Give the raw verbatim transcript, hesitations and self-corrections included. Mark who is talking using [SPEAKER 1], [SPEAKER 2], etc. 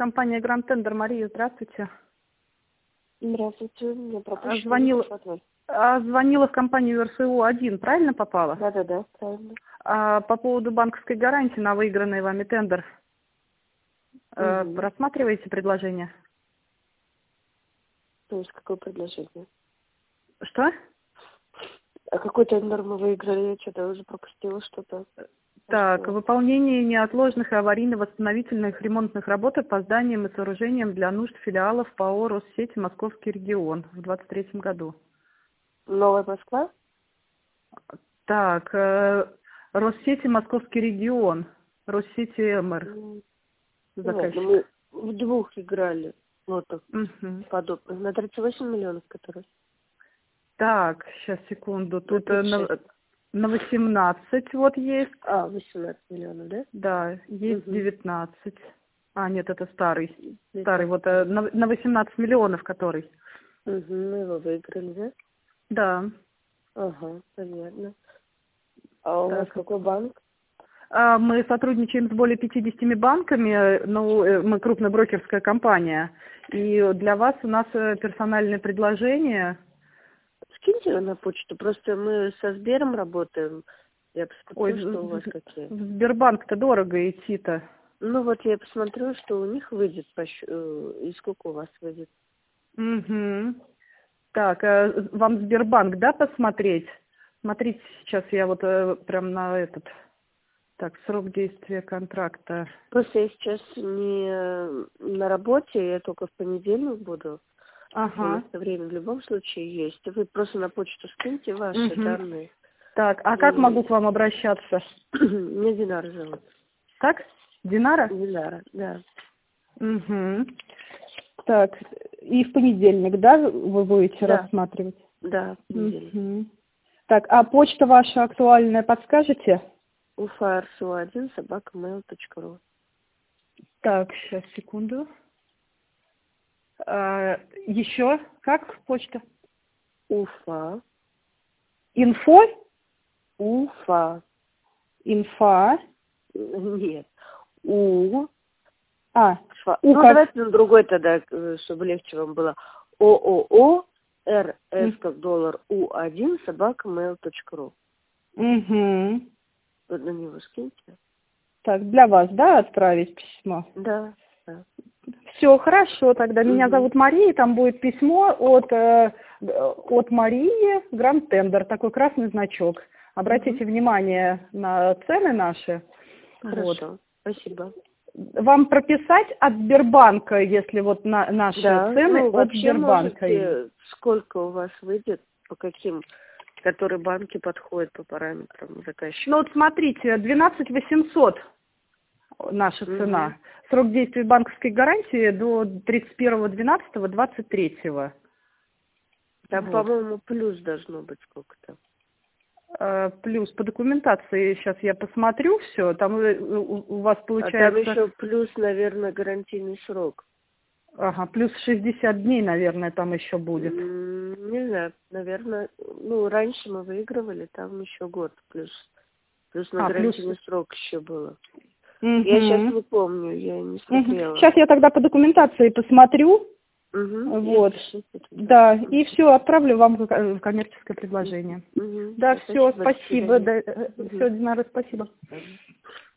[SPEAKER 1] Компания Grand Tender. Мария, здравствуйте.
[SPEAKER 2] Здравствуйте, мне пропущено.
[SPEAKER 1] Звонила, а, звонила в компанию эр эс у один, правильно попала?
[SPEAKER 2] Да, да, да, правильно.
[SPEAKER 1] А, по поводу банковской гарантии на выигранный вами тендер. А,
[SPEAKER 2] Угу.
[SPEAKER 1] Рассматриваете предложение?
[SPEAKER 2] То есть какое предложение?
[SPEAKER 1] Что?
[SPEAKER 2] А какой тендер мы выиграли? Я что-то уже пропустила что-то.
[SPEAKER 1] Так,
[SPEAKER 2] Что?
[SPEAKER 1] выполнение неотложных и аварийно-восстановительных ремонтных работ по зданиям и сооружениям для нужд филиалов ПАО «Россети Московский регион» в двадцать третьем году.
[SPEAKER 2] Новая Москва?
[SPEAKER 1] Так, э, Россети Московский регион, Россети МР,
[SPEAKER 2] Нет,
[SPEAKER 1] заказчик.
[SPEAKER 2] мы в двух играли. Вот так,
[SPEAKER 1] Мгм.
[SPEAKER 2] подобных. На тридцать восемь миллионов, которые.
[SPEAKER 1] Так, сейчас, секунду, тут
[SPEAKER 2] На
[SPEAKER 1] э, на,
[SPEAKER 2] тридцать шесть.
[SPEAKER 1] на восемнадцать вот есть,
[SPEAKER 2] А, восемнадцать миллионов, да?
[SPEAKER 1] да, есть
[SPEAKER 2] Угу.
[SPEAKER 1] девятнадцать. А, нет, это старый, старый, вот э, на, на восемнадцать миллионов который.
[SPEAKER 2] Угу, мы его выиграли, да?
[SPEAKER 1] Да.
[SPEAKER 2] Ага, понятно. А у вас
[SPEAKER 1] Так.
[SPEAKER 2] какой банк?
[SPEAKER 1] А, Мы сотрудничаем с более пятьюдесятью банками, ну, э, мы крупная брокерская компания, и для вас у нас э, персональное предложение.
[SPEAKER 2] Скиньте на почту, просто мы со Сбером работаем. Я
[SPEAKER 1] Ой,
[SPEAKER 2] посмотрю, что у вас какие.
[SPEAKER 1] в Сбербанк-то дорого идти-то.
[SPEAKER 2] Ну вот я посмотрю, что у них выйдет, по щ- э, и сколько у вас выйдет.
[SPEAKER 1] Угу. Так, а вам Сбербанк, да, посмотреть? Смотрите, сейчас я вот э, прям на этот... Так, срок действия контракта.
[SPEAKER 2] Просто я сейчас не на работе, я только в понедельник буду. У нас
[SPEAKER 1] Ага.
[SPEAKER 2] время в любом случае есть. Вы просто на почту скиньте ваши
[SPEAKER 1] Угу.
[SPEAKER 2] данные.
[SPEAKER 1] Так, а как могу
[SPEAKER 2] И...
[SPEAKER 1] к вам обращаться?
[SPEAKER 2] Меня Динара зовут.
[SPEAKER 1] Так, Динара?
[SPEAKER 2] Динара, да.
[SPEAKER 1] Угу. Так, и в понедельник, да, вы будете
[SPEAKER 2] Да.
[SPEAKER 1] рассматривать?
[SPEAKER 2] Да, в понедельник.
[SPEAKER 1] Угу. Так, а почта ваша актуальная подскажете?
[SPEAKER 2] уфа эр эс у один собака мэйл точка ру.
[SPEAKER 1] Так, сейчас, секунду. А, еще как почта?
[SPEAKER 2] Уфа.
[SPEAKER 1] Инфо?
[SPEAKER 2] Уфа.
[SPEAKER 1] Инфа.
[SPEAKER 2] Нет. У.
[SPEAKER 1] А,
[SPEAKER 2] Фа.
[SPEAKER 1] у
[SPEAKER 2] Ну,
[SPEAKER 1] как?
[SPEAKER 2] давайте на другой тогда, э, чтобы легче вам было. ООО эр эс как доллар у один собака мэйл точка ру.
[SPEAKER 1] Угу.
[SPEAKER 2] Вот на него скиньте.
[SPEAKER 1] Так, для вас, да, отправить письмо?
[SPEAKER 2] Да. Да.
[SPEAKER 1] Все, хорошо, тогда. Меня
[SPEAKER 2] Угу.
[SPEAKER 1] зовут Мария, там будет письмо от, э, от Марии, Grand Tender, такой красный значок. Обратите
[SPEAKER 2] Угу.
[SPEAKER 1] внимание на цены наши.
[SPEAKER 2] Хорошо.
[SPEAKER 1] Вот.
[SPEAKER 2] Спасибо.
[SPEAKER 1] Вам прописать от Сбербанка, если вот на, наши
[SPEAKER 2] Да.
[SPEAKER 1] цены
[SPEAKER 2] Ну,
[SPEAKER 1] от
[SPEAKER 2] вообще
[SPEAKER 1] Сбербанка?
[SPEAKER 2] можете, сколько у вас выйдет, по каким, которые банки подходят по параметрам заказчика.
[SPEAKER 1] Ну вот смотрите, двенадцать восемьсот наша
[SPEAKER 2] Угу.
[SPEAKER 1] цена. Срок действия банковской гарантии до тридцать первого двенадцатого двадцать третьего.
[SPEAKER 2] Там,
[SPEAKER 1] Вот.
[SPEAKER 2] по-моему, плюс должно быть сколько-то.
[SPEAKER 1] Э, Плюс по документации сейчас я посмотрю все. Там э, у, у вас
[SPEAKER 2] А там
[SPEAKER 1] получается...
[SPEAKER 2] еще плюс, наверное, гарантийный срок.
[SPEAKER 1] Ага, плюс шестьдесят дней, наверное, там еще будет.
[SPEAKER 2] М, Не знаю, наверное, ну, раньше мы выигрывали, там еще год плюс. Плюс на
[SPEAKER 1] А, плюс...
[SPEAKER 2] гарантийный срок еще было.
[SPEAKER 1] Угу.
[SPEAKER 2] Я сейчас не помню, я не смотрела.
[SPEAKER 1] Сейчас я тогда по документации посмотрю.
[SPEAKER 2] Угу.
[SPEAKER 1] Вот. Да, и все, отправлю вам в ко- в коммерческое предложение.
[SPEAKER 2] Угу.
[SPEAKER 1] Да, все,
[SPEAKER 2] Спасибо.
[SPEAKER 1] спасибо.
[SPEAKER 2] До
[SPEAKER 1] Да,
[SPEAKER 2] свидания.
[SPEAKER 1] все, Динара, спасибо.
[SPEAKER 2] Угу.